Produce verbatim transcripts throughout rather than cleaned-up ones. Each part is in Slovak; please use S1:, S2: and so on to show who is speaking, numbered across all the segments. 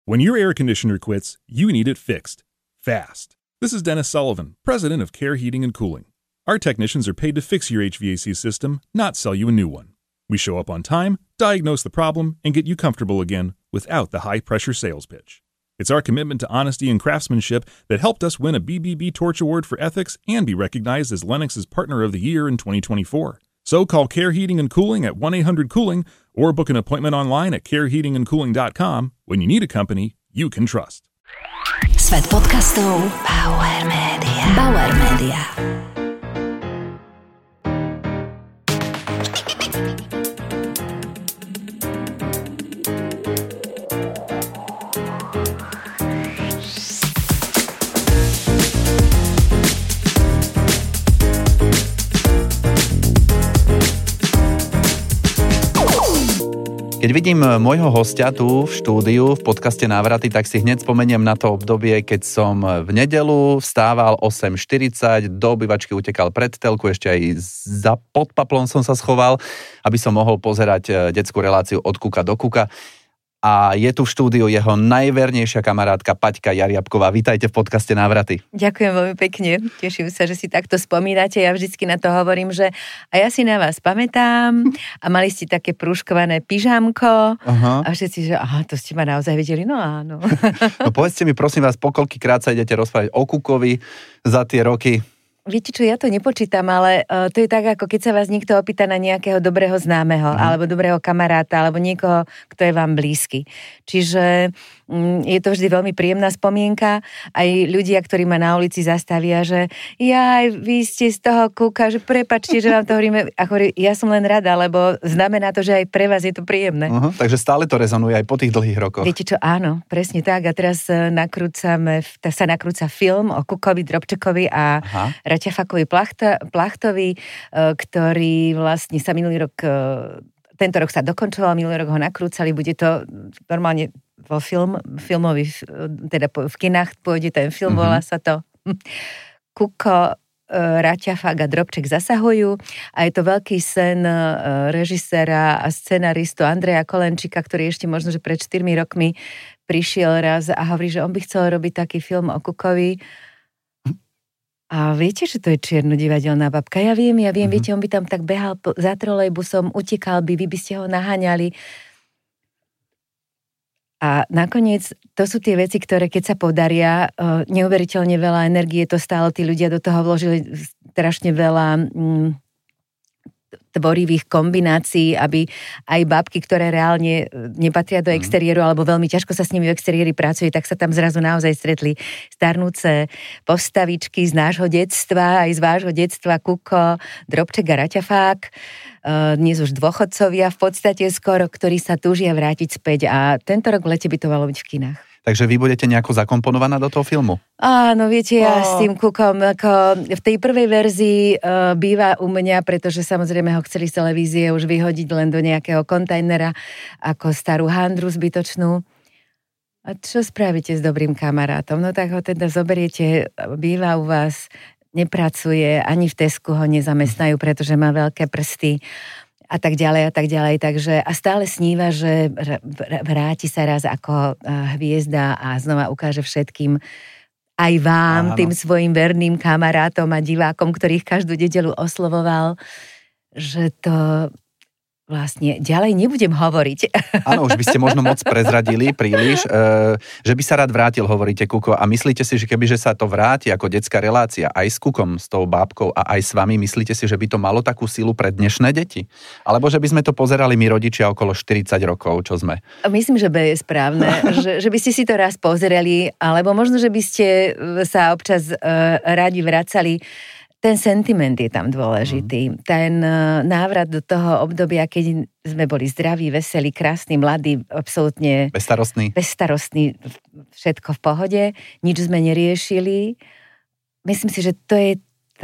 S1: When your air conditioner quits, you need it fixed. Fast. This is Dennis Sullivan, president of Care Heating and Cooling. Our technicians are paid to fix your H V A C system, not sell you a new one. We show up on time, diagnose the problem, and get you comfortable again without the high-pressure sales pitch. It's our commitment to honesty and craftsmanship that helped us win a B B B Torch Award for Ethics and be recognized as Lennox's Partner of the Year in twenty twenty-four. So call Care Heating and Cooling at one eight hundred cooling or book an appointment online at care heating and cooling dot com when you need a company you can trust.
S2: Svet podcastov Bauer Media. Bauer Media.
S3: Keď vidím môjho hostia tu v štúdiu v podcaste Návraty, tak si hneď spomeniem na to obdobie, keď som v nedeľu vstával osem štyridsať, do obývačky utekal pred telku, ešte aj za pod paplom som sa schoval, aby som mohol pozerať detskú reláciu od kuka do kuka. A je tu v štúdiu jeho najvernejšia kamarátka Paťka Jariabková. Vítajte v podcaste Návraty.
S4: Ďakujem veľmi pekne. Teším sa, že si takto spomínate. Ja vždycky na to hovorím, že a ja si na vás pamätám a mali ste také prúškované pyžamko. Aha. A všetci, že aha, to ste ma naozaj videli. No áno.
S3: No povedzte mi, prosím vás, po koľkýkrát sa idete rozprávať o kukovi za tie roky?
S4: Viete čo, ja to nepočítam, ale uh, to je tak, ako keď sa vás niekto opýta na nejakého dobrého známeho, mm. alebo dobrého kamaráta, alebo niekoho, kto je vám blízky. Čiže um, je to vždy veľmi príjemná spomienka. Aj ľudia, ktorí ma na ulici zastavia, že jaj, vy ste z toho kuka, že prepáčte, že vám to hovoríme. A hovorí, ja som len rada, lebo znamená to, že aj pre vás je to príjemné. Uh-huh,
S3: takže stále to rezonuje aj po tých dlhých rokoch.
S4: Viete čo, áno, presne tak. A teraz nakrúcame, sa nakrúca film o Kukovi, Drobčekovi a Aha. Raťafakovi Plachtovi, ktorý vlastne sa minulý rok, tento rok sa dokončoval, minulý rok ho nakrúcali, bude to normálne vo film, filmový, teda v kinách pôjde ten film, mm-hmm. volá sa to Kuko, Raťafak a Drobček zasahujú a je to veľký sen režiséra a scenaristu Andreja Kolenčíka, ktorý ešte možno, že pred štyrmi rokmi prišiel raz a hovorí, že on by chcel robiť taký film o Kukovi. A viete, že to je čierno-divadelná babka? Ja viem, ja viem, mm-hmm. viete, on by tam tak behal za trolejbusom, utekal by, vy by ste ho naháňali. A nakoniec, to sú tie veci, ktoré keď sa podaria, neuveriteľne veľa energie to stálo, tí ľudia do toho vložili strašne veľa mm, tvorivých kombinácií, aby aj babky, ktoré reálne nepatria do exteriéru, alebo veľmi ťažko sa s nimi v exteriéri pracuje, tak sa tam zrazu naozaj stretli starnúce postavičky z nášho detstva, aj z vášho detstva, Kuko, Drobček a Raťafák, dnes už dôchodcovia v podstate skoro, ktorí sa túžia vrátiť späť a tento rok v lete by to malo byť v kinách.
S3: Takže vy budete nejako zakomponovaná do toho filmu?
S4: Áno, viete, ja
S3: oh.
S4: s tým Kukom, ako v tej prvej verzii uh, býva u mňa, pretože samozrejme ho chceli z televízie už vyhodiť len do nejakého kontajnera ako starú handru zbytočnú. A čo spravíte s dobrým kamarátom? No tak ho teda zoberiete, býva u vás, nepracuje, ani v Tesku ho nezamestnajú, pretože má veľké prsty. A tak ďalej, a tak ďalej. Takže, a stále sníva, že vráti sa raz ako hviezda a znova ukáže všetkým, aj vám, Áno. tým svojim verným kamarátom a divákom, ktorých každú nedeľu oslovoval, že to vlastne ďalej nebudem hovoriť.
S3: Áno, už by ste možno moc prezradili príliš, e, že by sa rád vrátil, hovoríte, Kuko. A myslíte si, že kebyže sa to vráti ako detská relácia aj s Kukom, s tou bábkou a aj s vami, myslíte si, že by to malo takú silu pre dnešné deti? Alebo že by sme to pozerali my rodičia okolo štyridsať rokov, čo sme?
S4: Myslím, že B je správne, že, že by ste si to raz pozreli, alebo možno, že by ste sa občas e, radi vracali. Ten sentiment je tam dôležitý. Mm. Ten návrat do toho obdobia, keď sme boli zdraví, veselí, krásni, mladí, absolútne
S3: bezstarostní.
S4: bezstarostní, všetko v pohode, nič sme neriešili. Myslím si, že to je to,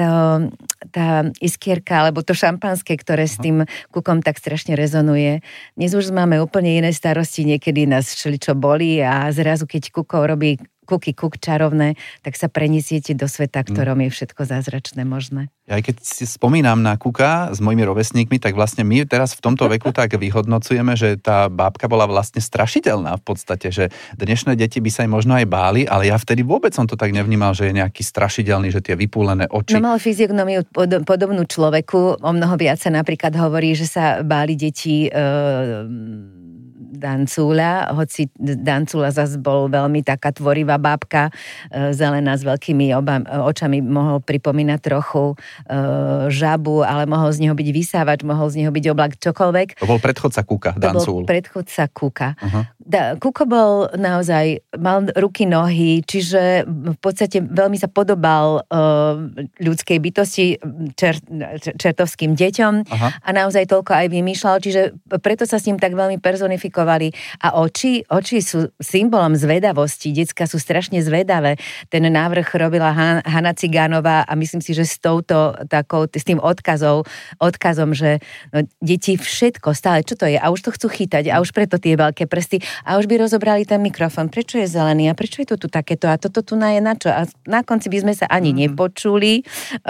S4: tá iskierka, alebo to šampanské, ktoré s tým Kukom tak strašne rezonuje. Dnes už máme úplne iné starosti, niekedy nás všeličo bolí a zrazu, keď Kuko robí kuky kuk čarovné, tak sa prenesiete do sveta, ktorom je všetko zázračné možné.
S3: Ja aj keď si spomínam na Kuka s mojimi rovesníkmi, tak vlastne my teraz v tomto veku tak vyhodnocujeme, že tá bábka bola vlastne strašidelná v podstate, že dnešné deti by sa aj možno aj báli, ale ja vtedy vôbec som to tak nevnímal, že je nejaký strašidelný, že tie vypúlené oči.
S4: No mal fyziognomiu podobnú človeku, o mnoho viac sa napríklad hovorí, že sa báli deti e, Dancúľa, hoci Dancúľa zase bol veľmi taká tvorivá bábka, e, zelená s veľkými oba, očami, mohol pripomínať trochu e, žabu, ale mohol z neho byť vysávač, mohol z neho byť oblak čokoľvek.
S3: To bol predchodca Kuka, Dancúľ.
S4: To bol predchodca Kuka.
S3: Uh-huh.
S4: Da, Kuko bol naozaj, mal ruky, nohy, čiže v podstate veľmi sa podobal e, ľudskej bytosti, čer, čertovským deťom. Aha. A naozaj toľko aj vymýšľal, čiže preto sa s ním tak veľmi personifikovali. A oči, oči sú symbolom zvedavosti, decka sú strašne zvedavé. Ten návrh robila Han, Hanna Cigánová a myslím si, že s touto takou, s tým odkazom, odkazom, že no, deti všetko stále, čo to je? A už to chcú chytať a už preto tie veľké prsty a už by rozobrali ten mikrofón. Prečo je zelený a prečo je to tu takéto a toto tu na je na čo? A na konci by sme sa ani mm. nepočuli.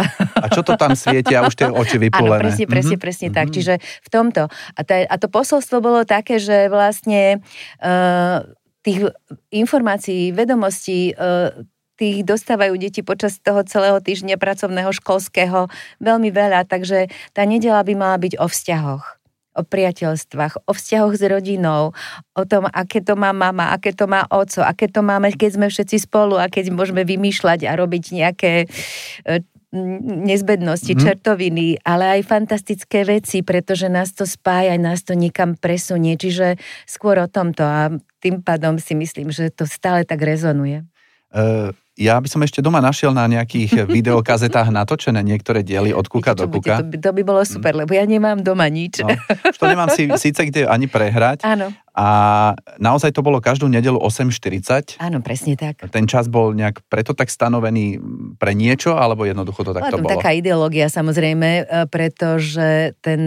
S3: A čo to tam svieti a už tie oči vypulené?
S4: Áno, presne, presne, mm-hmm. presne tak. Čiže v tomto. A, tá, a to posolstvo bolo také, že vlastne uh, tých informácií, vedomostí uh, tých dostávajú deti počas toho celého týždňa pracovného, školského veľmi veľa, takže tá nedeľa by mala byť o vzťahoch, o priateľstvách, o vzťahoch s rodinou, o tom, aké to má mama, aké to má oco, aké to máme, keď sme všetci spolu a keď môžeme vymýšľať a robiť nejaké uh, nezbednosti, mm. čertoviny, ale aj fantastické veci, pretože nás to spája, nás to niekam presunie, čiže skôr o tomto a tým pádom si myslím, že to stále tak rezonuje. Uh...
S3: Ja by som ešte doma našiel na nejakých videokazetách natočené niektoré diely od Kuka do Kuka.
S4: To by, to by bolo super, lebo ja nemám doma nič.
S3: No, už to nemám si, síce kde ani prehrať.
S4: Áno.
S3: A naozaj to bolo každú nedeľu osem štyridsať.
S4: Áno, presne tak.
S3: Ten čas bol nejak preto tak stanovený pre niečo, alebo jednoducho to takto bolo?
S4: Taká ideológia samozrejme, pretože ten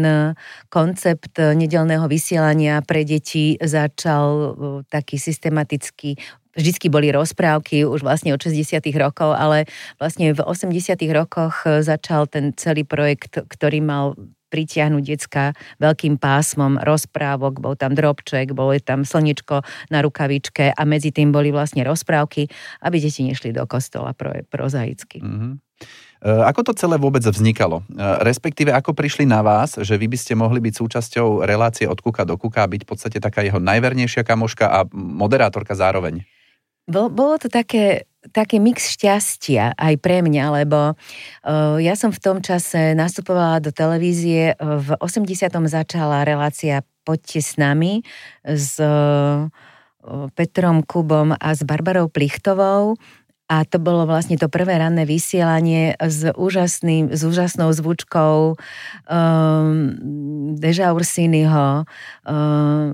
S4: koncept nedeľného vysielania pre deti začal taký systematický. Vždycky boli rozprávky už vlastne od šesťdesiatych rokov, ale vlastne v osemdesiatych rokoch začal ten celý projekt, ktorý mal pritiahnuť decka veľkým pásmom rozprávok, bol tam drobček, bolo tam slniečko na rukavičke a medzi tým boli vlastne rozprávky, aby deti nešli do kostola pro, prozaicky. Mm-hmm.
S3: Ako to celé vôbec vznikalo? Respektíve, ako prišli na vás, že vy by ste mohli byť súčasťou relácie od Kuka do Kuka a byť v podstate taká jeho najvernejšia kamoška a moderátorka zároveň?
S4: Bolo to také, taký mix šťastia aj pre mňa, lebo uh, ja som v tom čase nastupovala do televízie. V osemdesiatom začala relácia Poďte s nami s uh, Petrom Kubom a s Barbarou Plichtovou. A to bolo vlastne to prvé ranné vysielanie s úžasným, s úžasnou zvučkou um, Deža Ursiniho. Um,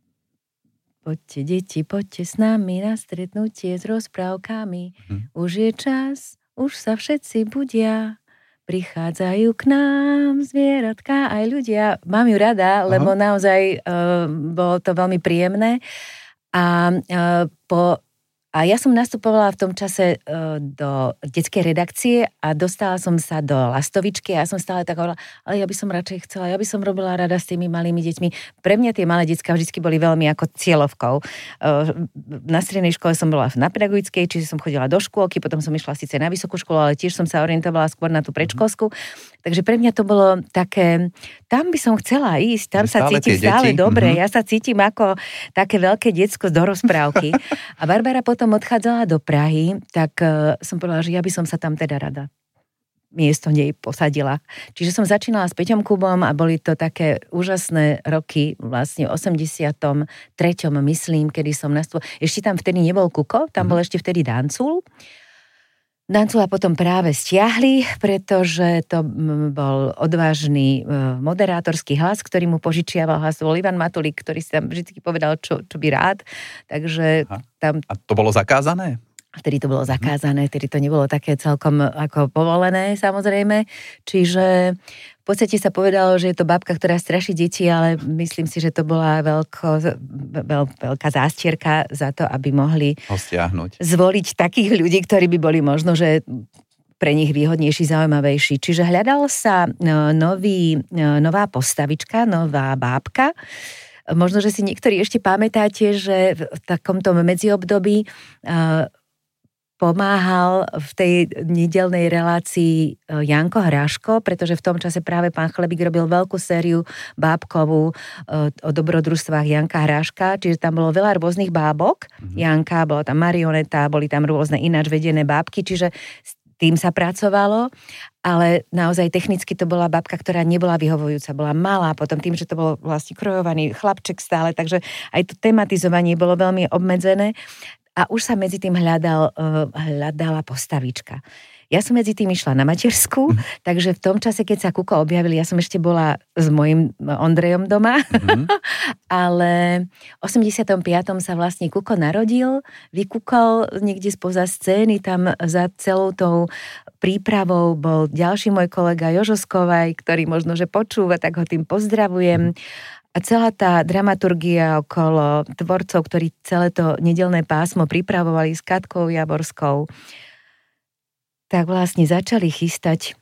S4: Poďte, deti, poďte s nami na stretnutie s rozprávkami. Hm. Už je čas, už sa všetci budia. Prichádzajú k nám zvieratka aj ľudia. Mám ju rada, lebo Aha. naozaj uh, bolo to veľmi príjemné. A uh, po A ja som nastupovala v tom čase do detskej redakcie a dostala som sa do Lastovičky a ja som stále tak hovorila, ale ja by som radšej chcela, ja by som robila rada s tými malými deťmi. Pre mňa tie malé decká vždy boli veľmi ako cieľovkou. Na strednej škole som bola na pedagogickej, čiže som chodila do škôlky, potom som išla síce na vysokú školu, ale tiež som sa orientovala skôr na tú predškolskú. Takže pre mňa to bolo také, tam by som chcela ísť, tam sa cítim stále dobre, mm-hmm. ja sa cítim ako také veľké decko do rozprávky. A Barbara potom odchádzala do Prahy, tak uh, som povedala, že ja by som sa tam teda rada miesto nej posadila. Čiže som začínala s Peťom Kubom a boli to také úžasné roky, vlastne v osemdesiatom treťom myslím, kedy som nastupovala. Ešte tam vtedy nebol Kuko, tam mm-hmm. bol ešte vtedy Dancúľ. Dancúľa potom práve stiahli, pretože to bol odvážny moderátorský hlas, ktorý mu požičiaval hlas. Bol Ivan Matulík, ktorý si tam vždy povedal, čo, čo by rád. Takže tam...
S3: A to bolo zakázané?
S4: Vtedy to bolo zakázané, vtedy to nebolo také celkom ako povolené, samozrejme. Čiže v podstate sa povedalo, že je to babka, ktorá straší deti, ale myslím si, že to bola veľko, veľ, veľká zástierka za to, aby mohli
S3: ho stiahnuť.
S4: Zvoliť takých ľudí, ktorí by boli možno, že pre nich výhodnejší, zaujímavejší. Čiže hľadal sa nový, nová postavička, nová bábka. Možno, že si niektorí ešte pamätáte, že v takomto medziobdobí pomáhal v tej nedeľnej relácii Janko Hráško, pretože v tom čase práve pán Chlebík robil veľkú sériu bábkovú o dobrodružstvách Janka Hráška, čiže tam bolo veľa rôznych bábok. Mm-hmm. Janka, bola tam marioneta, boli tam rôzne ináč vedené bábky, čiže s tým sa pracovalo, ale naozaj technicky to bola bábka, ktorá nebola vyhovujúca, bola malá, potom tým, že to bol vlastne krojovaný chlapček stále, takže aj to tematizovanie bolo veľmi obmedzené. A už sa medzi tým hľadal, hľadala postavička. Ja som medzi tým išla na matersku, mm. takže v tom čase, keď sa Kuko objavili, ja som ešte bola s mojím Ondrejom doma, mm. ale v osemdesiatom piatom sa vlastne Kuko narodil, vykúkol niekde spoza scény, tam za celou tou prípravou bol ďalší môj kolega Jožo Skovaj, ktorý možno, že počúva, tak ho tým pozdravujem. A celá tá dramaturgia okolo tvorcov, ktorí celé to nedeľné pásmo pripravovali s Katkou Javorskou, tak vlastne začali chystať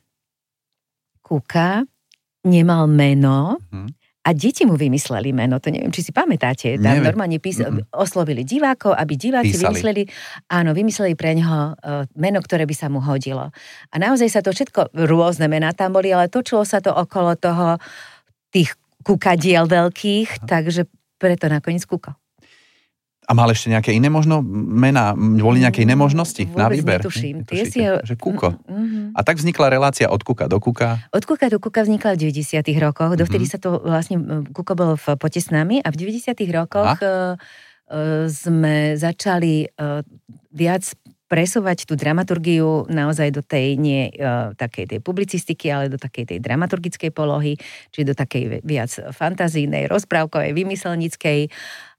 S4: Kuka, nemal meno a deti mu vymysleli meno. To neviem, či si pamätáte. Tam normálne pís- oslovili divákov, aby diváci Písali. vymysleli, áno, vymysleli pre ňoho meno, ktoré by sa mu hodilo. A naozaj sa to všetko, rôzne mená tam boli, ale točilo sa to okolo toho tých kukadiel veľkých, takže preto nakoniec Kuko.
S3: A mal ešte nejaké iné možno mená? Boli nejaké iné možnosti
S4: Vôbec
S3: na výber?
S4: Netuším.
S3: Si... Že Kuko. Mm-hmm. A tak vznikla relácia od Kuka do Kuka?
S4: Od Kuka do Kuka vznikla v deväťdesiatych rokoch. Dovtedy mm-hmm. sa to vlastne, Kuko bol v Poďte s nami a v deväťdesiatych rokoch uh, sme začali uh, viac presúvať tú dramaturgiu naozaj do tej nie uh, takej tej publicistiky, ale do takej tej dramaturgickej polohy, či do takej viac fantazijnej, rozprávkovej, vymyselnickej.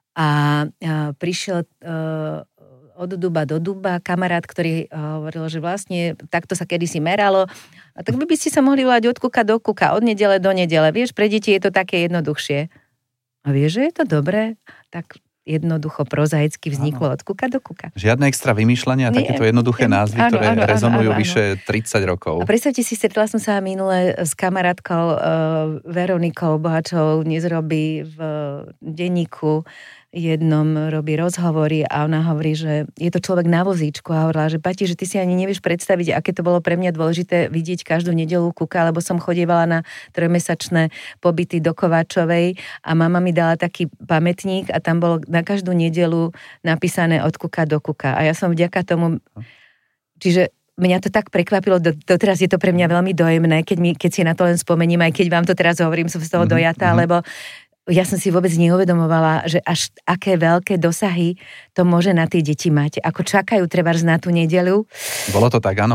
S4: A uh, prišiel uh, od duba do duba kamarát, ktorý uh, hovoril, že vlastne takto sa kedysi meralo. A tak by, by ste sa mohli volať od Kuka do Kuka, od nedele do nedele. Vieš, pre deti je to také jednoduchšie. A vieš, že je to dobré? Tak jednoducho prozaicky vzniklo ano. Od Kuka do Kuka.
S3: Žiadne extra vymýšľania, takéto jednoduché názvy, ano, ktoré ano, rezonujú ano, ano. vyše tridsať rokov.
S4: A predstavte si, stretla som sa minule s kamarátkou uh, Veronikou Bohačovou, dnes robí v denníku jednom, robí rozhovory a ona hovorí, že je to človek na vozíčku a hovorila, že Pati, že ty si ani nevieš predstaviť, aké to bolo pre mňa dôležité vidieť každú nedeľu Kuka, lebo som chodievala na trojmesačné pobyty do Kováčovej a mama mi dala taký pamätník a tam bolo na každú nedeľu napísané od Kuka do Kuka a ja som vďaka tomu, čiže mňa to tak prekvapilo, doteraz je to pre mňa veľmi dojemné, keď, mi, keď si na to len spomením, aj keď vám to teraz hovorím, som z toho dojatá, mm-hmm. lebo ja som si vôbec neuvedomovala, že až aké veľké dosahy to môže na tie deti mať. Ako čakajú trebárs na tú nedeľu.
S3: Bolo to tak, áno.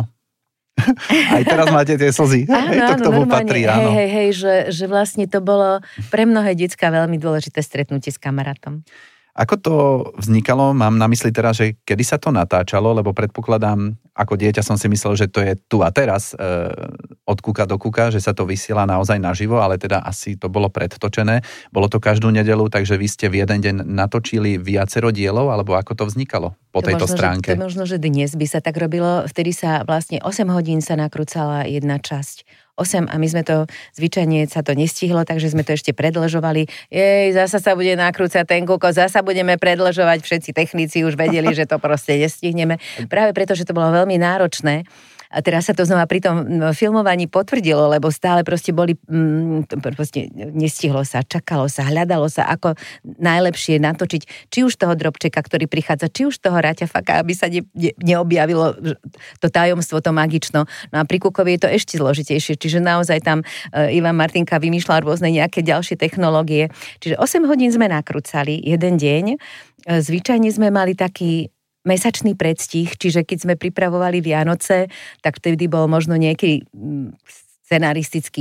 S3: Aj teraz máte tie slzy.
S4: Áno,
S3: hej, to k tomu patrí, áno.
S4: Hej, hej, hej, že, že vlastne to bolo pre mnohé decká veľmi dôležité stretnutie s kamarátom.
S3: Ako to vznikalo? Mám na mysli teraz, že kedy sa to natáčalo, lebo predpokladám, ako dieťa som si myslel, že to je tu a teraz e, od Kuka do Kuka, že sa to vysiela naozaj naživo, ale teda asi to bolo predtočené. Bolo to každú nedeľu, takže vy ste v jeden deň natočili viacero dielov, alebo ako to vznikalo po to tejto
S4: možno,
S3: stránke?
S4: Že, to možno, že dnes by sa tak robilo. Vtedy sa vlastne osem hodín sa nakrúcala jedna časť. osem a my sme to, zvyčajne sa to nestihlo, takže sme to ešte predĺžovali. Jej, zasa sa bude nakrúcať ten Kuko, zasa budeme predĺžovať, všetci technici už vedeli, že to proste nestihneme. Práve preto, že to bolo veľmi náročné. A teraz sa to znova pri tom filmovaní potvrdilo, lebo stále proste boli, mm, proste nestihlo sa, čakalo sa, hľadalo sa, ako najlepšie natočiť, či už toho Drobčeka, ktorý prichádza, či už toho Raťafaka, aby sa ne, ne, neobjavilo to tajomstvo, to magično. No a pri Kukovi je to ešte zložitejšie, čiže naozaj tam uh, Ivan Martinka vymýšľal rôzne nejaké ďalšie technológie. Čiže osem hodín sme nakrúcali, jeden deň. Uh, zvyčajne sme mali taký mesačný predstih, čiže keď sme pripravovali Vianoce, tak vtedy bol možno nejaký scenaristický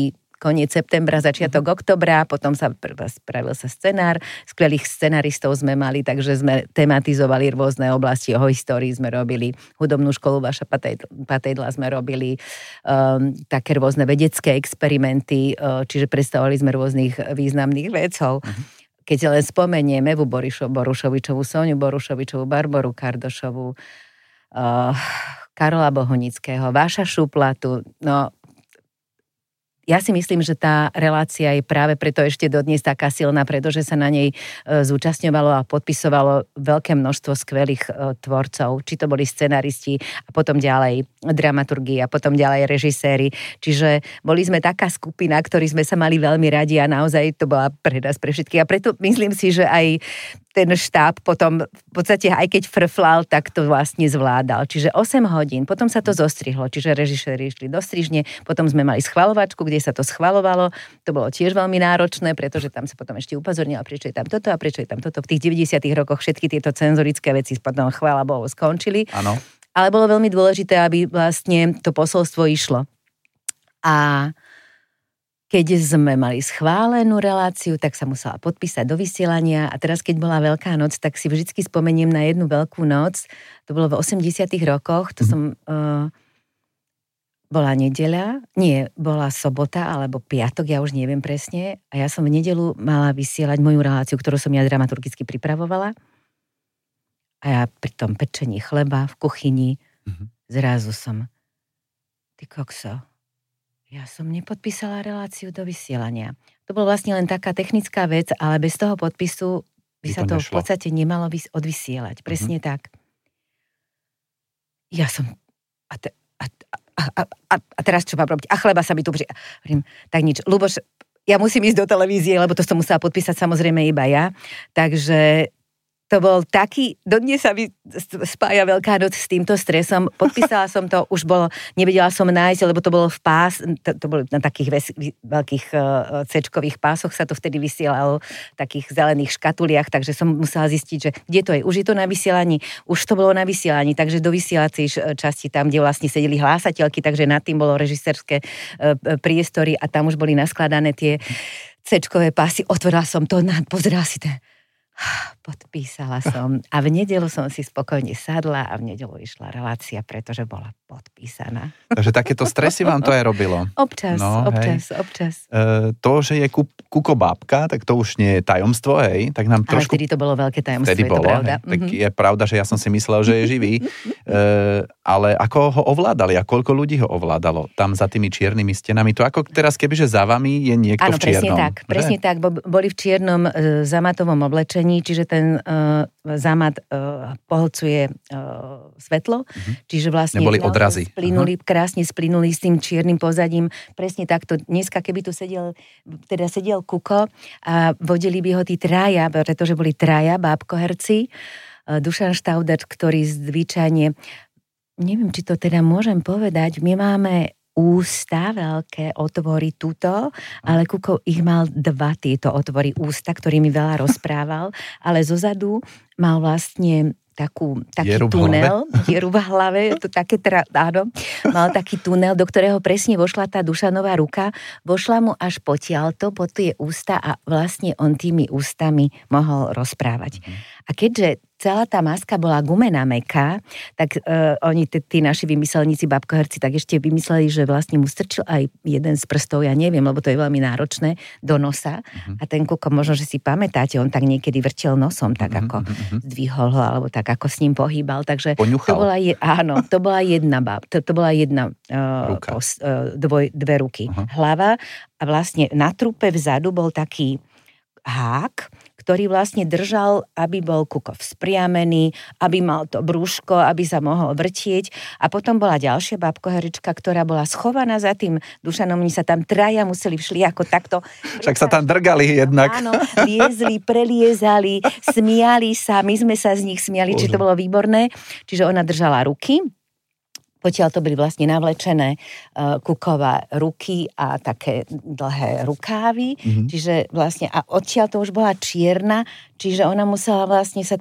S4: koniec septembra, začiatok oktobra, potom sa spravil sa scenár, skvelých scenaristov sme mali, takže sme tematizovali rôzne oblasti, o histórii sme robili, hudobnú školu Vaša Patejdla sme robili, um, také rôzne vedecké experimenty, uh, čiže predstavovali sme rôznych významných vedcov. Uh-huh. Keď len spomenieme Evu Borušovičovú, Soniu Borušovičovú, Barboru Kardošovú, uh, Karola Bohunického, Váša Šuplatu, no ja si myslím, že tá relácia je práve preto ešte dodnes taká silná, pretože sa na nej zúčastňovalo a podpisovalo veľké množstvo skvelých tvorcov, či to boli scenaristi a potom ďalej dramaturgi a potom ďalej režiséri. Čiže boli sme taká skupina, ktorí sme sa mali veľmi radi a naozaj to bola pre nás pre všetkých. A preto myslím si, že aj ten štáb potom v podstate aj keď frflal, tak to vlastne zvládal. Čiže osem hodín, potom sa to zostrihlo, čiže režiséri išli do strižne, potom sme mali schvaľovačku, kde sa to schvaľovalo. To bolo tiež veľmi náročné, pretože tam sa potom ešte upozornilo, prečo je tam toto a prečo je tam toto. V tých deväťdesiatych rokoch všetky tieto cenzorické veci potom chvála Bohu skončili.
S3: Áno.
S4: Ale bolo veľmi dôležité, aby vlastne to posolstvo išlo. A keď sme mali schválenú reláciu, tak sa musela podpísať do vysielania a teraz, keď bola Veľká noc, tak si vždycky spomeniem na jednu Veľkú noc. To bolo v osemdesiatych rokoch, to mm. som... Uh, bola nedeľa, nie, bola sobota alebo piatok, ja už neviem presne, a ja som v nedeľu mala vysielať moju reláciu, ktorú som ja dramaturgicky pripravovala. A ja pri tom pečení chleba v kuchyni mm-hmm. zrazu som, ty kokso, ja som nepodpísala reláciu do vysielania. To bolo vlastne len taká technická vec, ale bez toho podpisu by sa to, to v podstate nemalo odvysielať. Presne mm-hmm. tak. Ja som... A, te, a, a, a, a, a teraz čo mám robiť? A chleba sa mi tu... Pri... Tak nič. Ľuboš, ja musím ísť do televízie, lebo to som musela podpísať samozrejme iba ja. Takže... To bol taký, dodnes sa mi spája Veľká noc s týmto stresom. Podpísala som to, už bolo, nevedela som nájsť, lebo to bolo v pás, to, to bolo na takých ves, veľkých uh, cečkových pásoch sa to vtedy vysielalo, takých zelených škatuliach, takže som musela zistiť, že kde to je. Už je to na vysielaní, už to bolo na vysielaní, takže do vysielacej časti tam, kde vlastne sedeli hlásateľky, takže nad tým bolo režisérske uh, priestory a tam už boli naskladané tie cečkové pásy. Otvorila som to, pozerala si ten... Podpísala som a v nedeľu som si spokojne sadla a v nedeľu išla relácia, pretože bola podpísaná.
S3: Takže takéto stresy vám to aj robilo?
S4: Občas, no, občas, hej. občas.
S3: E, to, že je ku, kukobábka, tak to už nie je tajomstvo, hej? Tak nám trošku...
S4: Ale vtedy to bolo veľké tajomstvo,
S3: vtedy
S4: je
S3: bolo,
S4: to pravda.
S3: Hej, tak je pravda, že ja som si myslel, že je živý. E, ale ako ho ovládali a koľko ľudí ho ovládalo tam za tými čiernymi stenami? To ako teraz, kebyže za vami je niekto
S4: áno,
S3: v čiernom.
S4: Áno, presne tak, že? presne tak. Boli v čiernom e, zamatovom oblečení, čiže ten uh, zamat uh, pohlcuje uh, svetlo, uh-huh. čiže vlastne
S3: neboli odrazy.
S4: Splynuli, uh-huh. krásne splynuli s tým čiernym pozadím. Presne takto. Dneska, keby tu sedel, teda sedel Kuko a vodili by ho tí traja, pretože boli traja bábkoherci, uh, Dušan Štaudač, ktorý zvyčajne, neviem, či to teda môžem povedať, my máme ústa, veľké otvory tuto, ale Kuko ich mal dva tieto otvory ústa, ktorými veľa rozprával, ale zozadu mal vlastne takú, taký
S3: dieru
S4: tunel, dieru v hlave, to také teda, áno, mal taký tunel, do ktorého presne vošla tá Dušanová ruka, vošla mu až potiaľto, po tie ústa a vlastne on tými ústami mohol rozprávať. A keďže celá tá maska bola gumená mäkká, tak uh, oni, t- tí naši vymyselníci, babkoherci, tak ešte vymysleli, že vlastne mu strčil aj jeden z prstov, ja neviem, lebo to je veľmi náročné, do nosa. Uh-huh. A ten Kuko, možno, že si pamätáte, on tak niekedy vrtel nosom, tak uh-huh, ako uh-huh. zdvihol ho, alebo tak ako s ním pohýbal. Takže
S3: poňuchal.
S4: To bola, je, áno, to bola jedna bab, to, to bola jedna uh, pos, uh, dvoj, dve ruky. Uh-huh. Hlava a vlastne na trupe vzadu bol taký hák, ktorý vlastne držal, aby bol Kuko vzpriamený, aby mal to brúško, aby sa mohol vrtieť. A potom bola ďalšia babkoherečka, ktorá bola schovaná za tým Dušanom. Oni sa tam traja museli všli ako takto.
S3: Však sa tam drgali jednak.
S4: Áno, liezli, preliezali, smiali sa, my sme sa z nich smiali, či to bolo výborné. Čiže ona držala ruky. Potiaľ to boli vlastne navlečené uh, Kukova ruky a také dlhé rukávy, mm-hmm. čiže vlastne, a odtiaľ to už bola čierna, čiže ona musela vlastne sa tak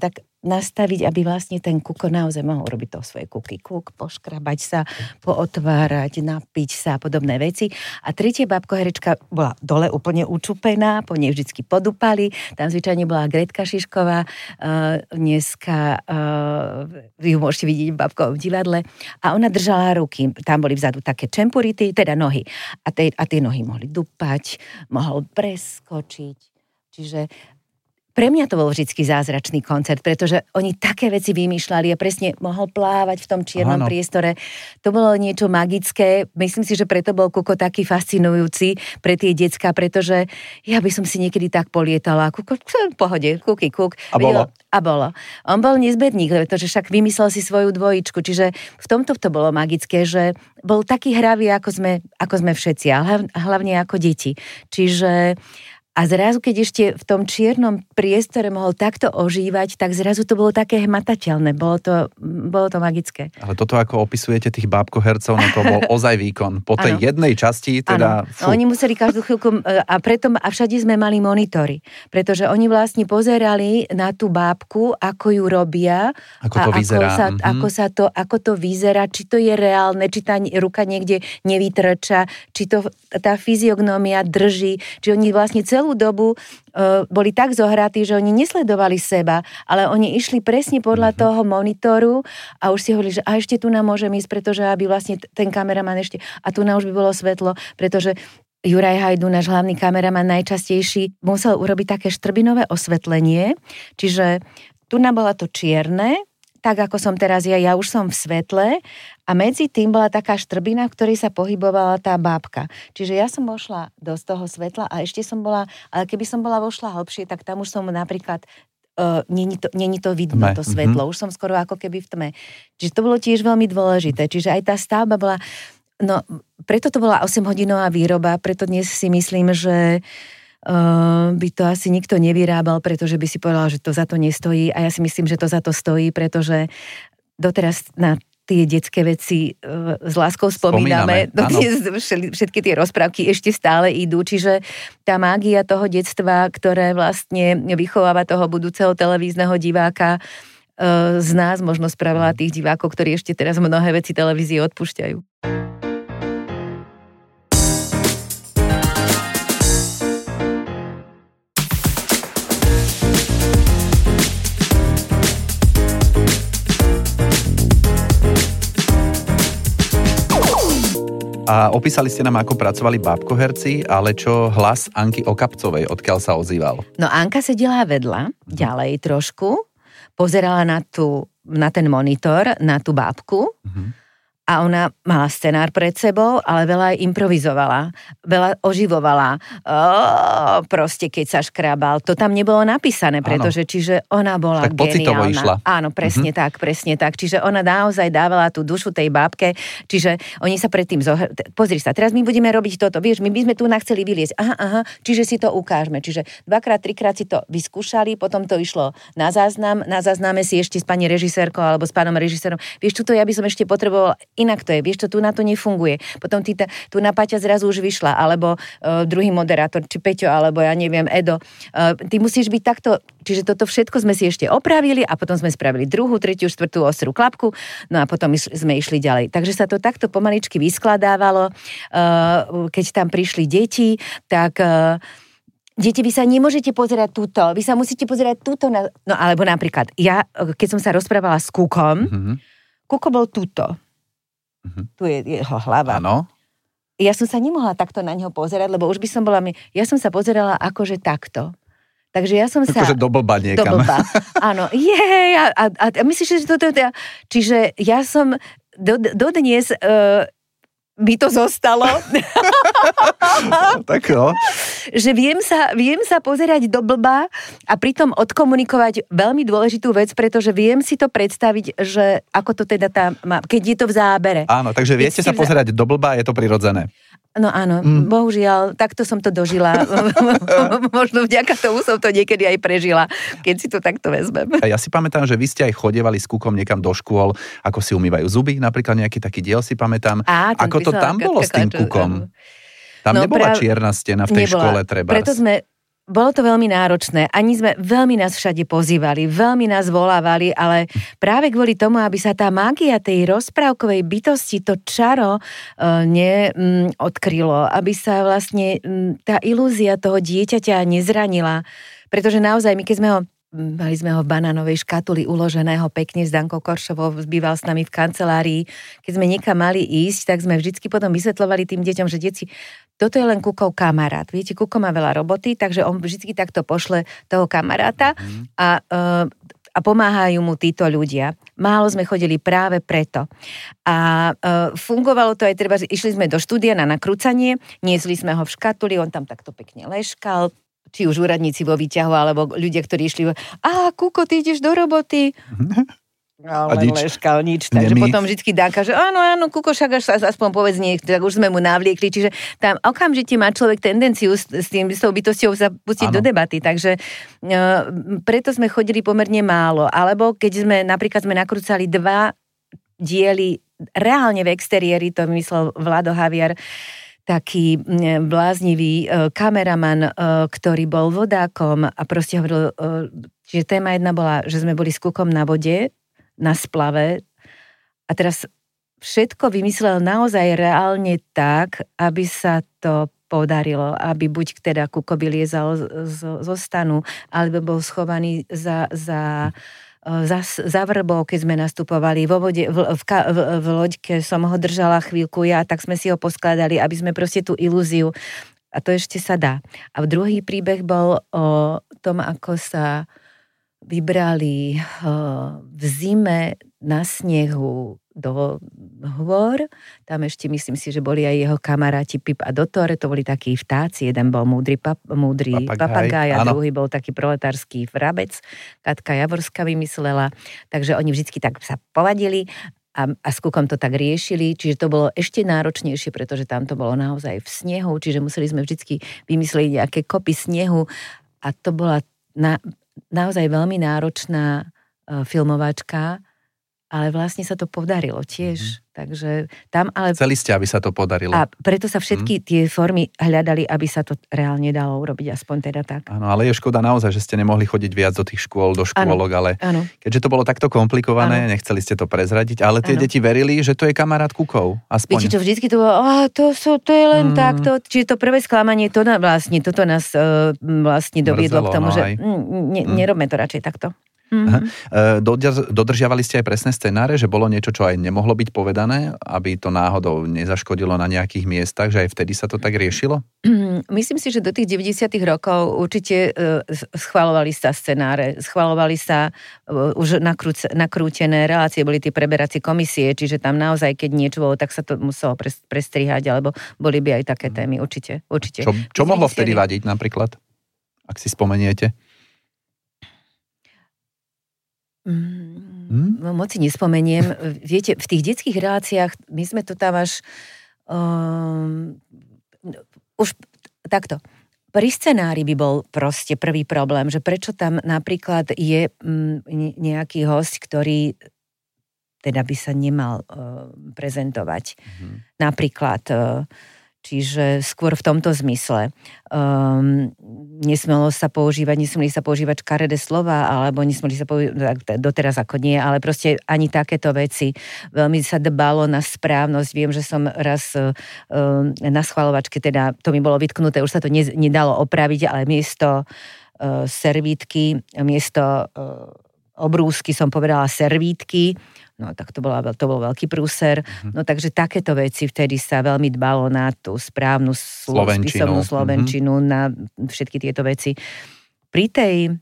S4: nastaviť, aby vlastne ten kuko naozaj mohol robiť to svoje kuky kuk, poškrabať sa, pootvárať, napiť sa a podobné veci. A tretia bábko herečka bola dole úplne učupená, po nej vždycky podupali. Tam zvyčajne bola Gretka Šišková, uh, dneska uh, ju môžete vidieť v bábkovom divadle. A ona držala ruky. Tam boli vzadu také čempurity, teda nohy. A, te, a tie nohy mohli dupať, mohol preskočiť. Čiže pre mňa to bol vždycky zázračný koncert, pretože oni také veci vymýšľali a presne mohol plávať v tom čiernom Áno. priestore. To bolo niečo magické. Myslím si, že preto bol Kuko taký fascinujúci pre tie decká, pretože ja by som si niekedy tak polietala. Kuko, v pohode, kuky, kuk.
S3: A bolo.
S4: A bolo. On bol nezbedník, pretože však vymyslel si svoju dvojičku. Čiže v tomto to bolo magické, že bol taký hravý, ako sme, ako sme všetci. A hlavne ako deti. Čiže a zrazu, keď ešte v tom čiernom priestore mohol takto ožívať, tak zrazu to bolo také hmatateľné. Bolo to, bolo to magické.
S3: Ale toto, ako opisujete tých bábkohercov, no to bol ozaj výkon. Po tej ano. jednej časti teda...
S4: No, oni museli každú chvíľku... A preto a všade sme mali monitory. Pretože oni vlastne pozerali na tú bábku, ako ju robia.
S3: Ako to vyzerá.
S4: Ako sa, mm-hmm. ako sa to, ako to vyzerá, či to je reálne, či tá ruka niekde nevytrča, či to tá fyziognómia drží, či oni vlastne celú celú dobu uh, boli tak zohratí, že oni nesledovali seba, ale oni išli presne podľa uh-huh. toho monitoru a už si hovorili, že a ešte tu nám môžem ísť, pretože aby vlastne ten kameraman ešte, a tu nám už by bolo svetlo, pretože Juraj Hajdu, náš hlavný kameraman, najčastejší musel urobiť také štrbinové osvetlenie, čiže tu nám bola to čierne, tak ako som teraz ja, ja už som v svetle a medzi tým bola taká štrbina, v ktorej sa pohybovala tá bábka. Čiže ja som vošla do toho svetla a ešte som bola, ale keby som bola vošla hlbšie, tak tam už som napríklad, uh, není to, není to vidno, to svetlo, mm-hmm. už som skoro ako keby v tme. Čiže to bolo tiež veľmi dôležité. Čiže aj tá stavba bola, no preto to bola osemhodinová výroba, preto dnes si myslím, že Uh, by to asi nikto nevyrábal, pretože by si povedal, že to za to nestojí a ja si myslím, že to za to stojí, pretože doteraz na tie detské veci uh, s láskou spomíname. spomíname všetky tie rozprávky ešte stále idú, čiže tá mágia toho detstva, ktoré vlastne vychováva toho budúceho televízneho diváka, uh, z nás možno spravila tých divákov, ktorí ešte teraz mnohé veci televízie odpúšťajú.
S3: A opísali ste nám, ako pracovali bábkoherci, ale čo hlas Anky Okapcovej, odkiaľ sa ozýval?
S4: No Anka sedela vedľa, ďalej trošku, pozerala na, tú, na ten monitor, na tú bábku uh-huh. a ona mala scenár pred sebou, ale veľa aj improvizovala, veľa oživovala. O, proste keď sa škrabal, to tam nebolo napísané, pretože čiže ona bola tak geniálna. Išla. Áno, presne uh-huh. tak, presne tak. Čiže ona naozaj dávala tú dušu tej bábke, čiže oni sa predtým zohr... Pozri sa, teraz my budeme robiť toto, vieš, my by sme tu nachceli vyliesť. Aha, aha, čiže si to ukážeme. Čiže dvakrát, trikrát si to vyskúšali, potom to išlo na záznam, na zázname si ešte s pani režisérkou alebo s pánom režisérom. Vieš, tuto ja by som ešte potrebovala, inak to je, vieš, to tu na to nefunguje. Potom ty ta, tu na Paťa zrazu už vyšla, alebo uh, druhý moderátor, či Peťo, alebo ja neviem, Edo. Uh, ty musíš byť takto, čiže toto všetko sme si ešte opravili a potom sme spravili druhú, tretiu, štvrtú ostrú klapku, no a potom iš, sme išli ďalej. Takže sa to takto pomaličky vyskladávalo. Uh, keď tam prišli deti, tak... Uh, Deti, vy sa nemôžete pozerať túto, vy sa musíte pozerať túto, na, no alebo napríklad, ja, keď som sa rozprávala s Kukom, mm-hmm. Kuko bol túto. Mm-hmm. Tu je jeho hlava.
S3: Áno.
S4: Ja som sa nemohla takto na neho pozerať, lebo už by som bola, ja som sa pozerala akože takto. Takže ja som sa...
S3: Akože do blba niekam.
S4: Do blba, áno. Jej, a, a, a myslíš, že toto... Čiže ja som do, dodnes... Uh, by to zostalo.
S3: Tak jo.
S4: Že viem sa, viem sa pozerať do blba a pritom odkomunikovať veľmi dôležitú vec, pretože viem si to predstaviť, že ako to teda tam má, keď je to v zábere.
S3: Áno, takže viete sa pozerať do blba a je to prirodzené.
S4: No áno, mm. bohužiaľ, takto som to dožila. Možno vďaka tomu som to niekedy aj prežila, keď si to takto vezmem.
S3: Ja si pamätám, že vy ste aj chodievali s Kukom niekam do škôl, ako si umývajú zuby, napríklad nejaký taký diel si pamätám. Á, ako to tam bolo s tým Kukom? Tam no, nebola prav... čierna stena v tej nebola. Škole trebárs.
S4: Preto sme bolo to veľmi náročné. Ani sme, veľmi nás všade pozývali, veľmi nás volávali, ale práve kvôli tomu, aby sa tá mágia tej rozprávkovej bytosti, to čaro uh, neodkrylo, aby sa vlastne um, tá ilúzia toho dieťaťa nezranila. Pretože naozaj, my keď sme ho mali sme ho v banánovej škatuli uloženého pekne s Dankou Koršovou, zbýval s nami v kancelárii. Keď sme niekam mali ísť, tak sme vždycky potom vysvetľovali tým deťom, že deti, toto je len Kukov kamarát. Viete, Kuko má veľa roboty, takže on vždycky takto pošle toho kamaráta a, a pomáhajú mu títo ľudia. Málo sme chodili práve preto. A fungovalo to aj, treba, išli sme do štúdia na nakrúcanie, niesli sme ho v škatuli, on tam takto pekne leškal, či už úradníci vo výťahu, alebo ľudia, ktorí išli, a Kuko, ty ideš do roboty. No, len leškal, nič. Takže Nemý. Potom vždycky Danka, že áno, áno, Kuko, však až aspoň povedz niekto, tak už sme mu navliekli. Čiže tam okamžite má človek tendenciu s, s tým, s tou bytosťou sa pustiť áno. do debaty. Takže uh, preto sme chodili pomerne málo. Alebo keď sme, napríklad sme nakrúcali dva diely reálne v exteriéri, to vymyslel Vlado Haviar, taký bláznivý kameraman, ktorý bol vodákom a proste hovoril, že téma jedna bola, že sme boli s Kukom na vode, na splave a teraz všetko vymyslel naozaj reálne tak, aby sa to podarilo, aby buď teda Kuko by liezal zo stanu, alebo bol schovaný za... za Za, za vrbou, keď sme nastupovali vo vode, v, v, v, v loďke som ho držala chvíľku ja, tak sme si ho poskladali, aby sme proste tú ilúziu, a to ešte sa dá. A druhý príbeh bol o tom, ako sa vybrali v zime na snehu do hôr. Tam ešte myslím si, že boli aj jeho kamaráti Pip a Dotore, to boli takí vtáci, jeden bol múdry, pap, múdry papagaj a druhý bol taký proletársky vrabec. Katka Javorská vymyslela, takže oni vždycky tak sa povadili a, a s Kukom to tak riešili, čiže to bolo ešte náročnejšie, pretože tam to bolo naozaj v snehu, čiže museli sme vždycky vymyslieť nejaké kopy snehu a to bola na, naozaj veľmi náročná uh, filmovačka, ale vlastne sa to podarilo tiež. Mm-hmm. Takže tam ale...
S3: Chceli ste, aby sa to podarilo.
S4: A preto sa všetky mm. tie formy hľadali, aby sa to reálne dalo urobiť, aspoň teda tak.
S3: Áno, ale je škoda naozaj, že ste nemohli chodiť viac do tých škôl, do škôlok, ano, ale ano. Keďže to bolo takto komplikované, ano. Nechceli ste to prezradiť, ale tie ano. Deti verili, že to je kamarát Kukov. Aspoň.
S4: Viete, čo vždycky to bolo, oh, to, sú, to je len mm. takto. Čiže to prvé sklamanie, to na, vlastne, toto nás uh, vlastne doviedlo Mrzelo, k tomu, no, že ne, mm. nerobme to radšej takto.
S3: Mm-hmm. Dodržiavali ste aj presné scenáre, že bolo niečo, čo aj nemohlo byť povedané, aby to náhodou nezaškodilo na nejakých miestach, že aj vtedy sa to tak riešilo?
S4: Myslím si, že do tých deväťdesiatych rokov určite schvaľovali sa scenáre, schvaľovali sa už nakrúce, nakrútené relácie, boli tie preberacie komisie, čiže tam naozaj, keď niečo bolo, tak sa to muselo prestrihať, alebo boli by aj také témy, určite. určite.
S3: Čo, čo mohlo vtedy vadiť napríklad, ak si spomeniete?
S4: Hmm? No, moc si nespomeniem. Viete, v tých detských reláciách my sme to tam až um, už takto. Pri scenári by bol proste prvý problém, že prečo tam napríklad je um, nejaký hosť, ktorý teda by sa nemal uh, prezentovať. Hmm. Napríklad uh, čiže skôr v tomto zmysle. Um, nesmelo sa používať, nesmeli sa používať škaredé slova, alebo nesmeli sa používať, doteraz ako nie, ale proste ani takéto veci. Veľmi sa dbalo na správnosť. Viem, že som raz um, na schvaľovačke, teda to mi bolo vytknuté, už sa to ne, nedalo opraviť, ale miesto uh, servítky, miesto uh, obrúsky som povedala servítky. No tak to, bola, to bol veľký prúser. No takže takéto veci vtedy sa veľmi dbalo na tú správnu
S3: slovenčinu,
S4: spisovnú slovenčinu, mm-hmm. na všetky tieto veci. Pri tej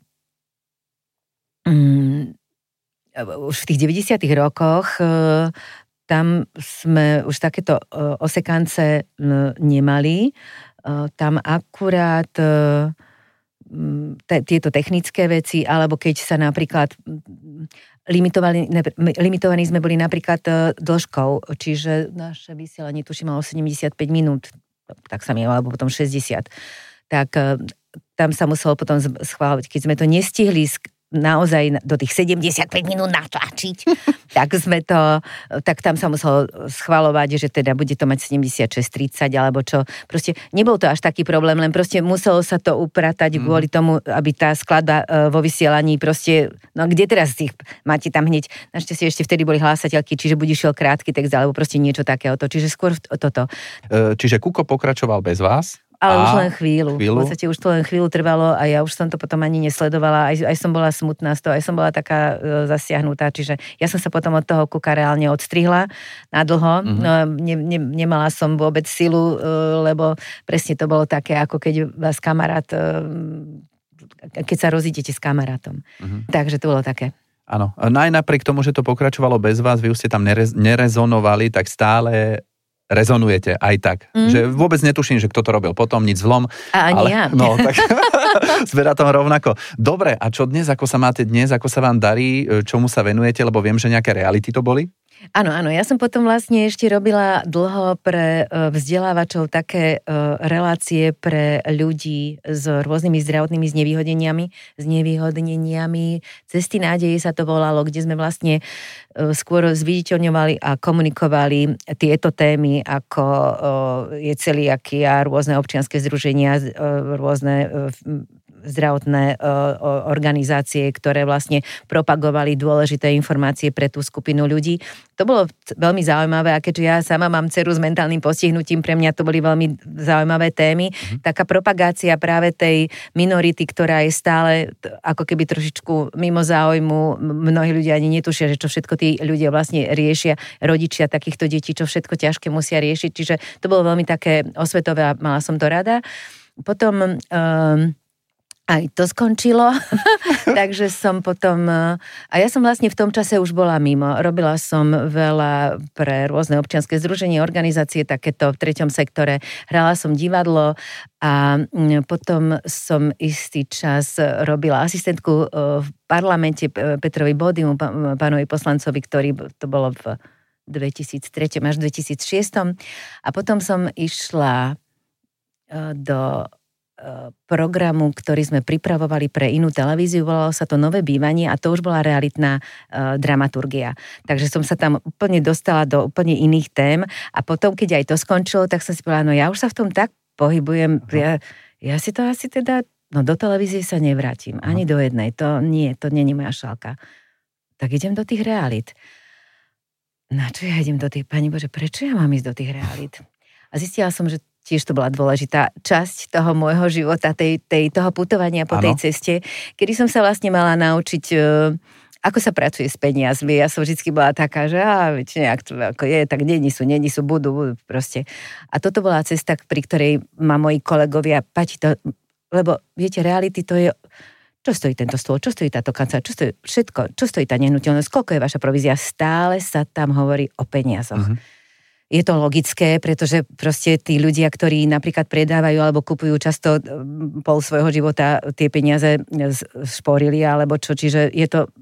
S4: um, už v tých deväťdesiatych rokoch uh, tam sme už takéto uh, osekance uh, nemali. Uh, tam akurát uh, t- tieto technické veci, alebo keď sa napríklad Limitovaní, ne, limitovaní sme boli napríklad dĺžkou, čiže naše vysielanie tuším malo sedemdesiatpäť minút, tak sa mi alebo potom šesťdesiat. Tak tam sa muselo potom schváľovať. Keď sme to nestihli naozaj do tých sedemdesiatpäť minút natlačiť, tak sme to, tak tam sa muselo schvaľovať, že teda bude to mať sedemdesiatšesť tridsať alebo čo. Proste nebol to až taký problém, len proste muselo sa to upratať mm. kvôli tomu, aby tá skladba vo vysielaní proste, no kde teraz ich máte tam hneď, našťastie ešte vtedy boli hlásateľky, čiže buď išiel krátky text, alebo proste niečo takéhoto, čiže skôr toto.
S3: Čiže Kuko pokračoval bez vás?
S4: Ale a už len chvíľu.
S3: chvíľu.
S4: V podstate už to len chvíľu trvalo a ja už som to potom ani nesledovala. Aj, aj som bola smutná z toho, aj som bola taká e, zasiahnutá. Čiže ja som sa potom od toho Kuka reálne odstrihla na dlho. Mm-hmm. No, ne, ne, nemala som vôbec silu, e, lebo presne to bolo také, ako keď vás kamarát, e, keď sa rozídete s kamarátom. Mm-hmm. Takže to bolo také.
S3: Áno. Aj napriek tomu, že to pokračovalo bez vás, vy už ste tam nerez, nerezonovali, tak stále rezonujete aj tak. Mm. Že vôbec netuším, že kto to robil potom, nič zlom.
S4: A ani
S3: ale,
S4: ja.
S3: No, tak sme na tom rovnako. Dobre, a čo dnes, ako sa máte dnes, ako sa vám darí, čomu sa venujete, lebo viem, že nejaké reality to boli?
S4: Áno, áno, ja som potom vlastne ešte robila dlho pre vzdelávačov také relácie pre ľudí s rôznymi zdravotnými znevýhodneniami, znevýhodneniami. Cesty nádeje sa to volalo, kde sme vlastne skôr zviditeľňovali a komunikovali tieto témy, ako je celiakia, rôzne občianske združenia, rôzne zdravotné organizácie, ktoré vlastne propagovali dôležité informácie pre tú skupinu ľudí. To bolo veľmi zaujímavé a keďže ja sama mám dceru s mentálnym postihnutím, pre mňa to boli veľmi zaujímavé témy. Mm-hmm. Taká propagácia práve tej minority, ktorá je stále ako keby trošičku mimo záujmu. Mnohí ľudia ani netušia, že čo všetko tí ľudia vlastne riešia, rodičia takýchto detí, čo všetko ťažké musia riešiť. Čiže to bolo veľmi také osvetové a mala som to rada. Potom Um, Aj to skončilo, takže som potom, a ja som vlastne v tom čase už bola mimo. Robila som veľa pre rôzne občianske združenie, organizácie, takéto v treťom sektore. Hrala som divadlo a potom som istý čas robila asistentku v parlamente Petrovi Bódimu, pánovi poslancovi, ktorý to bolo v dvetisíctri až dvetisícšesť. A potom som išla do programu, ktorý sme pripravovali pre inú televíziu, volalo sa to Nové bývanie a to už bola realitná uh, dramaturgia. Takže som sa tam úplne dostala do úplne iných tém a potom, keď aj to skončilo, tak som si povedala, no ja už sa v tom tak pohybujem, ja, ja si to asi teda, no do televízie sa nevrátim, ani do jednej, to nie, to nie je moja šálka. Tak idem do tých realít. Na čo ja idem do tých, Pani Bože, prečo ja mám ísť do tých realít? A zistila som, že tiež to bola dôležitá časť toho môjho života, tej, tej, toho putovania po ano. tej ceste, kedy som sa vlastne mala naučiť, ako sa pracuje s peniazmi. Ja som vždycky bola taká, že á, viete, nejak to ako je, tak není sú, není sú, budú, budú proste. A toto bola cesta, pri ktorej ma moji kolegovia, Pati to, lebo viete, reality to je, čo stojí tento stôl, čo stojí táto kancelária, čo stojí všetko, čo stojí tá nehnuteľnosť, koľko je vaša provízia, stále sa tam hovorí o peniazoch. Uh-huh. Je to logické, pretože proste tí ľudia, ktorí napríklad predávajú alebo kupujú často pol svojho života tie peniaze šporili alebo čo, čiže je to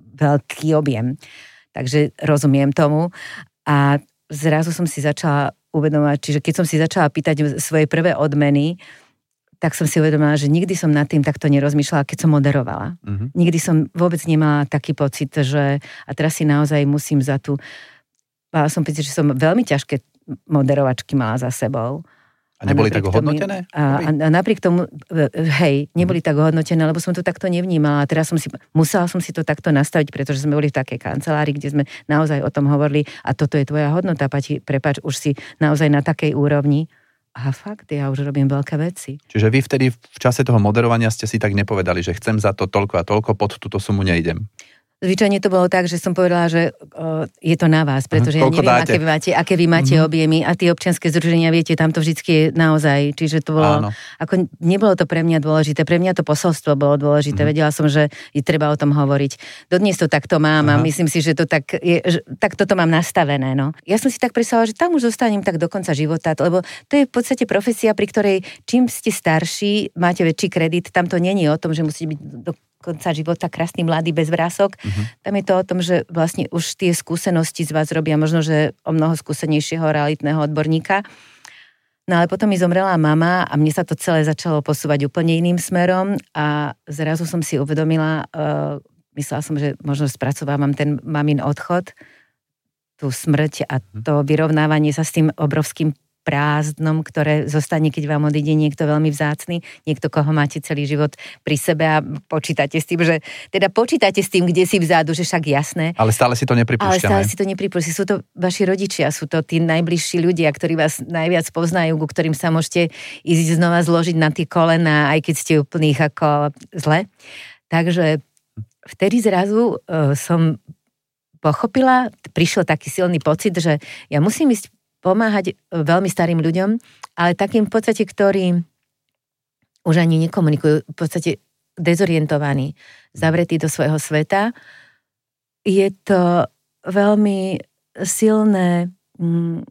S4: veľký objem. Takže rozumiem tomu a zrazu som si začala uvedomovať, čiže keď som si začala pýtať svoje prvé odmeny, tak som si uvedomila, že nikdy som nad tým takto nerozmýšľala, keď som moderovala. Uh-huh. Nikdy som vôbec nemala taký pocit, že a teraz si naozaj musím za tú mala som pocit, že som veľmi ťažké moderovačky mala za sebou.
S3: A neboli a tak hodnotené?
S4: A, a, a napriek tomu, hej, neboli hmm. tak hodnotené, lebo som to takto nevnímala. A teraz som si, musela som si to takto nastaviť, pretože sme boli v takej kancelárii, kde sme naozaj o tom hovorili a toto je tvoja hodnota, Pati, prepáč, už si naozaj na takej úrovni. A fakt, ja už robím veľké veci.
S3: Čiže vy vtedy v čase toho moderovania ste si tak nepovedali, že chcem za to toľko a toľko, pod túto sumu nejdem.
S4: Zvyčajne to bolo tak, že som povedala, že uh, je to na vás, pretože ja neviem,
S3: dáte?
S4: aké vy máte, aké vy máte mm-hmm. objemy a tie občianske združenia, viete, tam to vždycky je naozaj, čiže to bolo, Áno. ako nebolo to pre mňa dôležité, pre mňa to posolstvo bolo dôležité, mm-hmm. vedela som, že je treba o tom hovoriť. Dodnes to takto mám Aha. a myslím si, že to tak je, že, tak toto mám nastavené, no. Ja som si tak predstavila, že tam už zostanem tak do konca života, lebo to je v podstate profesia, pri ktorej čím ste starší, máte väčší kredit, tam to není o tom, že musíte byť do konca života krásny, mladý, bez vrások. Uh-huh. Tam je to o tom, že vlastne už tie skúsenosti z vás robia možno, že o mnoho skúsenejšieho realitného odborníka. No ale potom mi zomrela mama a mne sa to celé začalo posúvať úplne iným smerom a zrazu som si uvedomila, uh, myslela som, že možno spracovávam ten mamin odchod, tú smrť a to vyrovnávanie sa s tým obrovským prázdnom, ktoré zostane, keď vám odíde niekto veľmi vzácny, niekto, koho máte celý život pri sebe a počítate s tým, že teda počítate s tým, kde si vzadu, že však jasné.
S3: Ale stále si to nepripúšťame.
S4: Ale stále si to nepripúšťame. Sú to vaši rodičia, sú to tí najbližší ľudia, ktorí vás najviac poznajú, ku ktorým sa môžete ísť znova zložiť na tie kolena, aj keď ste úplných ako zle. Takže vtedy zrazu uh, som pochopila, prišiel taký silný pocit, že ja musím ísť pomáhať veľmi starým ľuďom, ale takým v podstate, ktorí už ani nekomunikujú, v podstate dezorientovaní, zavretí do svojho sveta. Je to veľmi silné mm,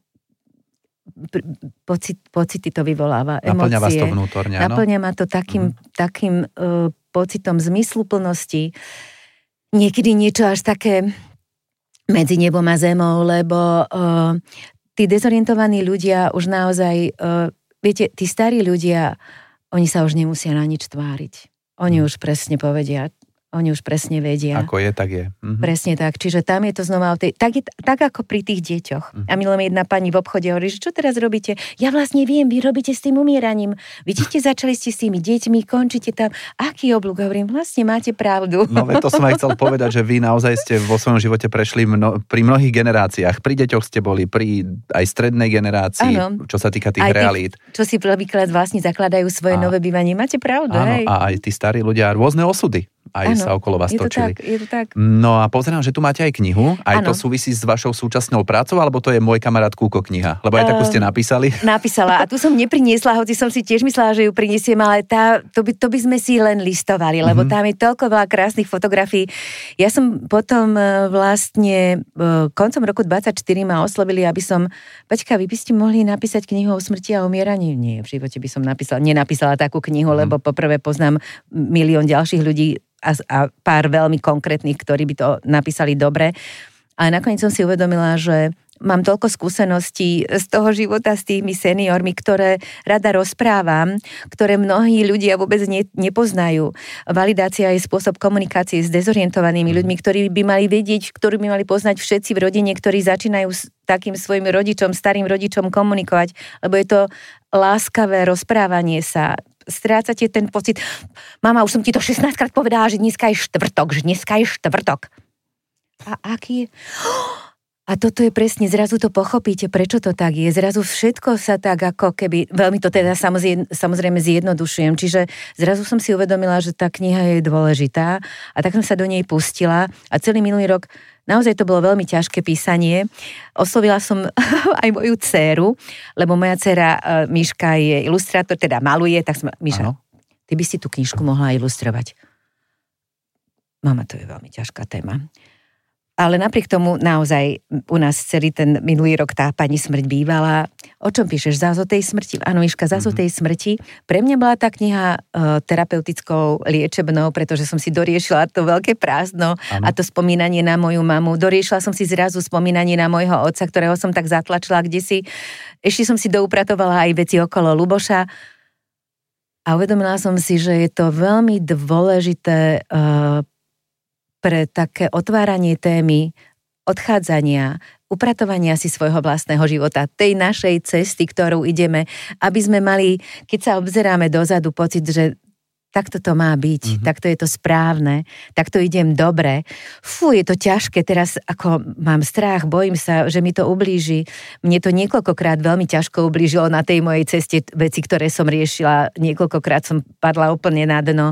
S4: pocit, pocity to vyvoláva, emócie.
S3: Naplňa vás to vnútorne, áno?
S4: Naplňa ma to takým, mm. takým uh, pocitom zmysluplnosti. Niekedy niečo až také medzi nebom a zemou, lebo uh, tí dezorientovaní ľudia už naozaj, uh, viete, tí starí ľudia, oni sa už nemusia na nič tváriť. Oni už presne povedia, oni už presne vedia.
S3: Ako je, tak je. Mhm.
S4: Presne tak, čiže tam je to znova, tej, tak, je, tak ako pri tých deťoch. Mhm. A milé jedna pani v obchode hovorí, že čo teraz robíte? Ja vlastne viem, vy robíte s tým umieraním. Vidíte, začali ste s tými deťmi, končíte tam. Aký oblúk? Hovorím, vlastne máte pravdu.
S3: No veď to som aj chcel povedať, že vy naozaj ste vo svojom živote prešli mno, pri mnohých generáciách. Pri deťoch ste boli, pri aj strednej generácii, ano. Čo sa týka tých aj realít.
S4: Tí, čo si prvýkrát vlastne zakladajú svoje a, nové bývanie. Máte pravdu,
S3: áno,
S4: hej?
S3: A aj tí starí ľudia, rôzne osudy. Aj ano, sa okolo vás
S4: je to
S3: točili.
S4: Tak, je to tak.
S3: No a pozerám, že tu máte aj knihu. Aj
S4: ano.
S3: To súvisí s vašou súčasnou prácou, alebo to je Môj kamarát Kúko kniha? Lebo aj uh, takú ste napísali.
S4: Napísala. A tu som nepriniesla, hoci som si tiež myslela, že ju prinesiem, ale tá, to, by, to by sme si len listovali, lebo mm-hmm. tam je toľko veľa krásnych fotografií. Ja som potom vlastne koncom roku dvadsaťštyri ma oslovili, aby som, Paťka, vy by ste mohli napísať knihu o smrti a umieraní? Nie, v živote by som napísala, nenapísala takú knihu, mm-hmm. lebo poprvé poznám milión ďalších ľudí, A, a pár veľmi konkrétnych, ktorí by to napísali dobre. Ale nakoniec som si uvedomila, že mám toľko skúseností z toho života s tými seniormi, ktoré rada rozprávam, ktoré mnohí ľudia vôbec ne, nepoznajú. Validácia je spôsob komunikácie s dezorientovanými ľuďmi, ktorí by mali vedieť, ktorí by mali poznať všetci v rodine, ktorí začínajú s takým svojim rodičom, starým rodičom komunikovať, lebo je to láskavé rozprávanie sa. Strácate ten pocit, mama, už som ti to šestnásťkrát povedala, že dneska je štvrtok, že dneska je štvrtok. A aký je? A toto je presne, zrazu to pochopíte, prečo to tak je. Zrazu všetko sa tak ako keby, veľmi to teda samozrejme zjednodušujem, čiže zrazu som si uvedomila, že tá kniha je dôležitá a tak som sa do nej pustila a celý minulý rok naozaj to bolo veľmi ťažké písanie. Oslovila som aj moju dcéru, lebo moja dcéra uh, Miška je ilustrátor, teda maluje, tak som, Miša, ano. Ty by si tú knižku mohla ilustrovať. Mama, to je veľmi ťažká téma. Ale napriek tomu naozaj u nás celý ten minulý rok tá pani smrť bývala. O čom píšeš? Zás o tej smrti? Áno, Miška, zás o tej smrti. Pre mňa bola tá kniha uh, terapeutickou, liečebnou, pretože som si doriešila to veľké prázdno ano. A to spomínanie na moju mamu. Doriešila som si zrazu spomínanie na môjho otca, ktorého som tak zatlačila kdesi. Ešte som si doupratovala aj veci okolo Luboša. A uvedomila som si, že je to veľmi dôležité uh, pre také otváranie témy, odchádzania, upratovania si svojho vlastného života, tej našej cesty, ktorú ideme, aby sme mali, keď sa obzeráme dozadu, pocit, že takto to má byť, mm-hmm. takto je to správne, takto idem dobre. Fú, je to ťažké, teraz ako mám strach, bojím sa, že mi to ublíži. Mne to niekoľkokrát veľmi ťažko ublížilo na tej mojej ceste veci, ktoré som riešila, niekoľkokrát som padla úplne na dno.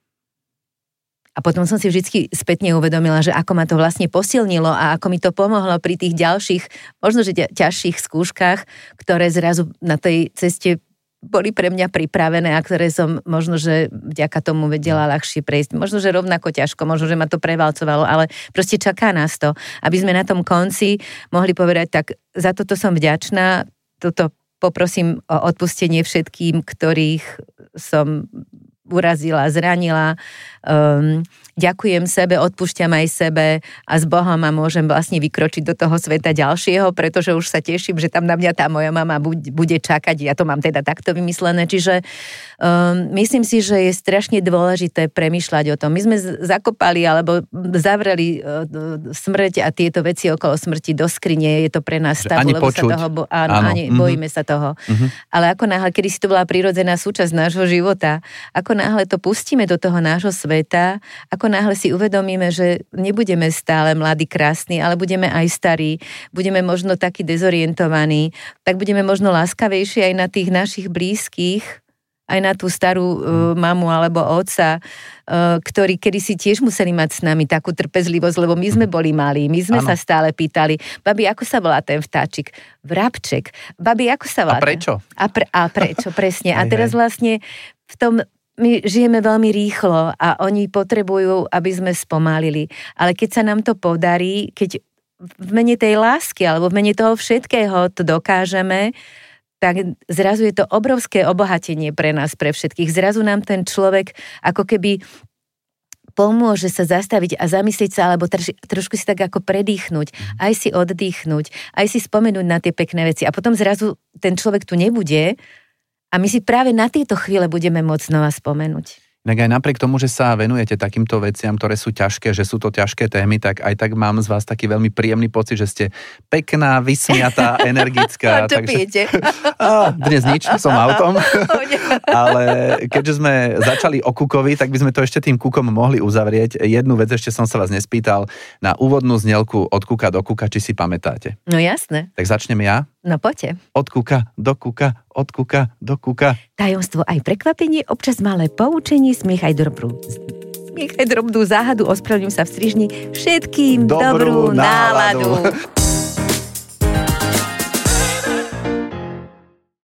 S4: A potom som si vždycky spätne uvedomila, že ako ma to vlastne posilnilo a ako mi to pomohlo pri tých ďalších, možno že ťažších skúškach, ktoré zrazu na tej ceste boli pre mňa pripravené a ktoré som možno, že vďaka tomu vedela ľahšie prejsť. Možno, že rovnako ťažko, možno, že ma to prevalcovalo, ale proste čaká nás to. Aby sme na tom konci mohli povedať, tak za toto som vďačná, toto poprosím o odpustenie všetkým, ktorých som urazila, zranila. Um, ďakujem sebe, odpúšťam aj sebe a s Bohom a môžem vlastne vykročiť do toho sveta ďalšieho, pretože už sa teším, že tam na mňa tá moja mama bude čakať, ja to mám teda takto vymyslené, čiže um, myslím si, že je strašne dôležité premýšľať o tom. My sme zakopali alebo zavreli uh, smrť a tieto veci okolo smrti do skrine, je to pre nás stav, lebo počuť. sa toho, bo, áno, áno. Ani, mm-hmm. bojíme sa toho. Mm-hmm. Ale ako náhle, kedy si to bola prirodzená súčasť nášho života, ako náhle to pustíme do toho nášho sveta, ako náhle si uvedomíme, že nebudeme stále mladí, krásni, ale budeme aj starí, budeme možno takí dezorientovaní, tak budeme možno láskavejší aj na tých našich blízkych, aj na tú starú uh, mamu alebo otca, uh, ktorí kedysi tiež museli mať s nami takú trpezlivosť, lebo my sme boli malí, my sme ano. sa stále pýtali, babi, ako sa volá ten vtáčik? Vrabček. Babi, ako sa volá?
S3: A prečo?
S4: A, pre, a prečo, presne. A teraz vlastne v tom my žijeme veľmi rýchlo a oni potrebujú, aby sme spomalili. Ale keď sa nám to podarí, keď v mene tej lásky alebo v mene toho všetkého to dokážeme, tak zrazu je to obrovské obohatenie pre nás, pre všetkých. Zrazu nám ten človek ako keby pomôže sa zastaviť a zamyslieť sa, alebo troš, trošku si tak ako predýchnuť, aj si oddychnúť, aj si spomenúť na tie pekné veci. A potom zrazu ten človek tu nebude, a my si práve na tieto chvíle budeme môcť znova spomenúť.
S3: Tak aj napriek tomu, že sa venujete takýmto veciam, ktoré sú ťažké, že sú to ťažké témy, tak aj tak mám z vás taký veľmi príjemný pocit, že ste pekná, vysmiatá, energická.
S4: A čo takže... pijete?
S3: Á, dnes nič, som autom. Ale keďže sme začali o kukovi, tak by sme to ešte tým kukom mohli uzavrieť. Jednu vec ešte som sa vás nespýtal na úvodnú znielku od kuka do kuka, či si pamätáte?
S4: No jasné.
S3: Tak začnem ja.
S4: No poďte.
S3: Od kuka do kuka, od kuka do kuka.
S4: Tajomstvo aj prekvapenie, občas malé poučenie, smiech aj dobrú. Smiech aj drobnú záhadu, ospravedlňujem sa v strižni. Všetkým dobrú, dobrú náladu. náladu.